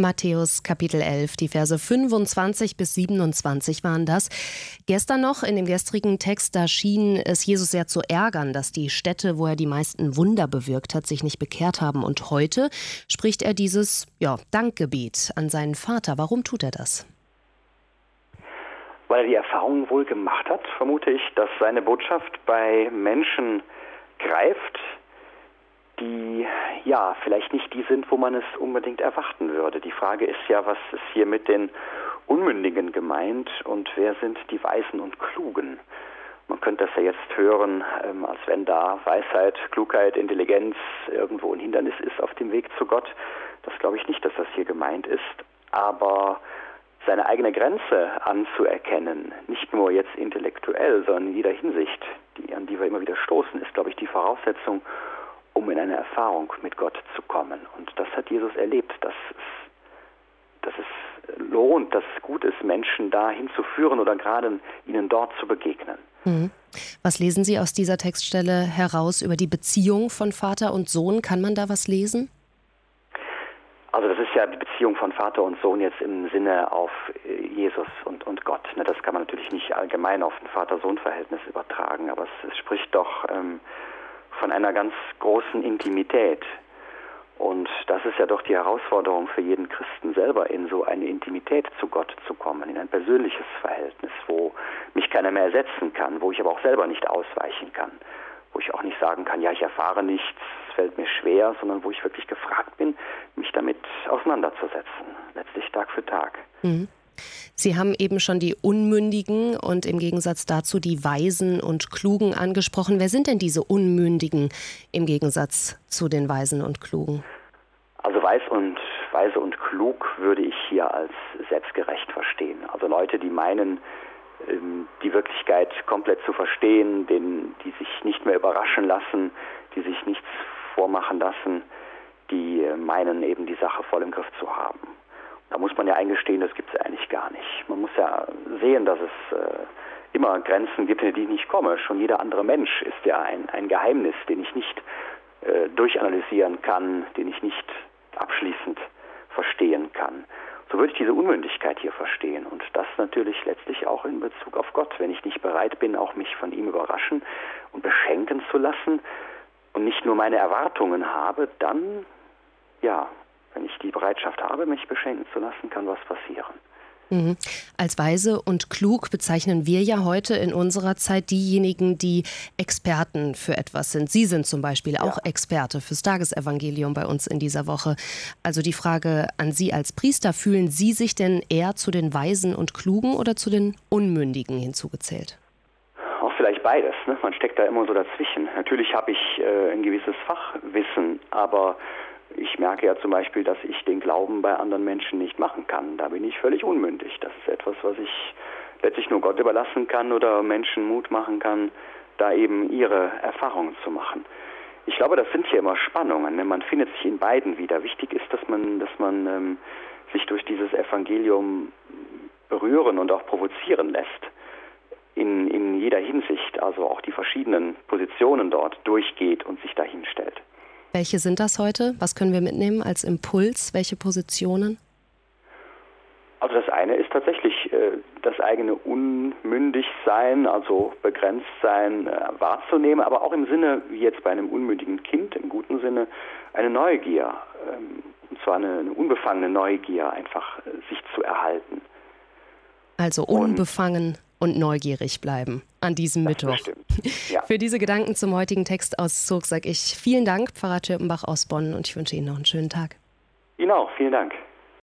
Matthäus Kapitel 11, die Verse 25 bis 27 waren das. Gestern noch, in dem gestrigen Text, da schien es Jesus sehr zu ärgern, dass die Städte, wo er die meisten Wunder bewirkt hat, sich nicht bekehrt haben. Und heute spricht er dieses Dankgebet an seinen Vater. Warum tut er das? Weil er die Erfahrung wohl gemacht hat, vermute ich, dass seine Botschaft bei Menschen greift, die vielleicht nicht die sind, wo man es unbedingt erwarten würde. Die Frage ist ja, was ist hier mit den Unmündigen gemeint und wer sind die Weisen und Klugen? Man könnte das ja jetzt hören, als wenn da Weisheit, Klugheit, Intelligenz irgendwo ein Hindernis ist auf dem Weg zu Gott. Das glaube ich nicht, dass das hier gemeint ist. Aber seine eigene Grenze anzuerkennen, nicht nur jetzt intellektuell, sondern in jeder Hinsicht, an die wir immer wieder stoßen, ist, glaube ich, die Voraussetzung, um in eine Erfahrung mit Gott zu kommen. Und das hat Jesus erlebt, dass es lohnt, dass es gut ist, Menschen dahin zu führen oder gerade ihnen dort zu begegnen. Was lesen Sie aus dieser Textstelle heraus über die Beziehung von Vater und Sohn? Kann man da was lesen? Also das ist ja die Beziehung von Vater und Sohn jetzt im Sinne auf Jesus und Gott. Das kann man natürlich nicht allgemein auf ein Vater-Sohn-Verhältnis übertragen, aber es spricht doch von einer ganz großen Intimität. Und das ist ja doch die Herausforderung für jeden Christen selber, in so eine Intimität zu Gott zu kommen, in ein persönliches Verhältnis, wo mich keiner mehr ersetzen kann, wo ich aber auch selber nicht ausweichen kann, wo ich auch nicht sagen kann, ich erfahre nichts, es fällt mir schwer, sondern wo ich wirklich gefragt bin, mich damit auseinanderzusetzen, letztlich Tag für Tag. Sie haben eben schon die Unmündigen und im Gegensatz dazu die Weisen und Klugen angesprochen. Wer sind denn diese Unmündigen im Gegensatz zu den Weisen und Klugen? Also weise und klug würde ich hier als selbstgerecht verstehen. Also Leute, die meinen, die Wirklichkeit komplett zu verstehen, die sich nicht mehr überraschen lassen, die sich nichts vormachen lassen, die meinen eben die Sache voll im Griff zu haben. Da muss man ja eingestehen, das gibt es eigentlich gar nicht. Man muss ja sehen, dass es immer Grenzen gibt, in die ich nicht komme. Schon jeder andere Mensch ist ja ein Geheimnis, den ich nicht durchanalysieren kann, den ich nicht abschließend verstehen kann. So würde ich diese Unmündigkeit hier verstehen und das natürlich letztlich auch in Bezug auf Gott. Wenn ich nicht bereit bin, auch mich von ihm überraschen und beschenken zu lassen und nicht nur meine Erwartungen habe, dann, wenn ich die Bereitschaft habe, mich beschenken zu lassen, kann was passieren. Als weise und klug bezeichnen wir ja heute in unserer Zeit diejenigen, die Experten für etwas sind. Sie sind zum Beispiel auch Experte fürs Tagesevangelium bei uns in dieser Woche. Also die Frage an Sie als Priester, fühlen Sie sich denn eher zu den Weisen und Klugen oder zu den Unmündigen hinzugezählt? Auch vielleicht beides. Ne? Man steckt da immer so dazwischen. Natürlich habe ich ein gewisses Fachwissen, aber ich merke ja zum Beispiel, dass ich den Glauben bei anderen Menschen nicht machen kann. Da bin ich völlig unmündig. Das ist etwas, was ich letztlich nur Gott überlassen kann oder Menschen Mut machen kann, da eben ihre Erfahrungen zu machen. Ich glaube, das sind hier immer Spannungen. Ne? Man findet sich in beiden wieder. Wichtig ist, dass man sich durch dieses Evangelium berühren und auch provozieren lässt. In jeder Hinsicht, also auch die verschiedenen Positionen dort durchgeht und sich dahin stellt. Welche sind das heute? Was können wir mitnehmen als Impuls? Welche Positionen? Also das eine ist tatsächlich das eigene Unmündigsein, also Begrenztsein wahrzunehmen, aber auch im Sinne, wie jetzt bei einem unmündigen Kind, im guten Sinne, eine Neugier, und zwar eine unbefangene Neugier, einfach sich zu erhalten. Also unbefangen und neugierig bleiben an diesem Mittwoch. Ja. Für diese Gedanken zum heutigen Textauszug sage ich vielen Dank, Pfarrer Tschirpenbach aus Bonn, und ich wünsche Ihnen noch einen schönen Tag. Ihnen auch, vielen Dank.